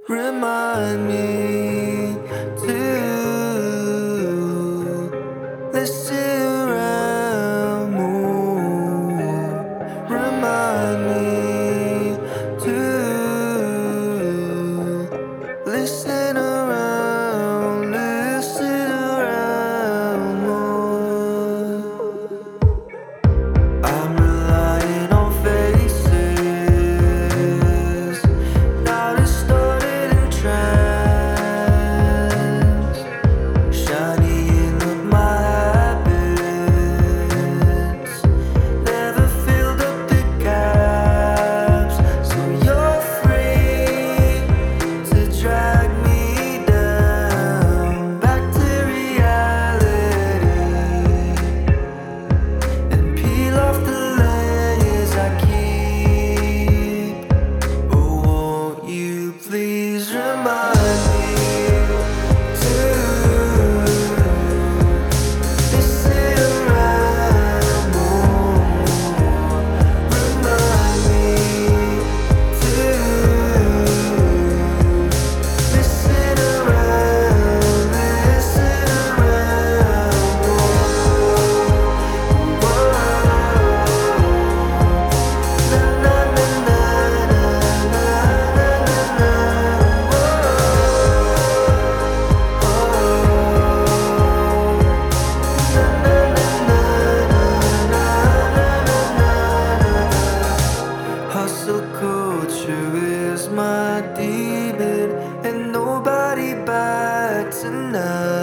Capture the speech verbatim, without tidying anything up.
Remind me to listen around more. Remind me to listen around, listen around more. I'm relying on faces, now distorted and trance, shining up my habits, never filled up the gaps. So you're free to drag me down, back to reality, and peel off the layers I keep. Oh, won't you please remind me to listen around more. Remind me to listen around, listen around more. Hustle culture is my demon, and nobody bats an eye.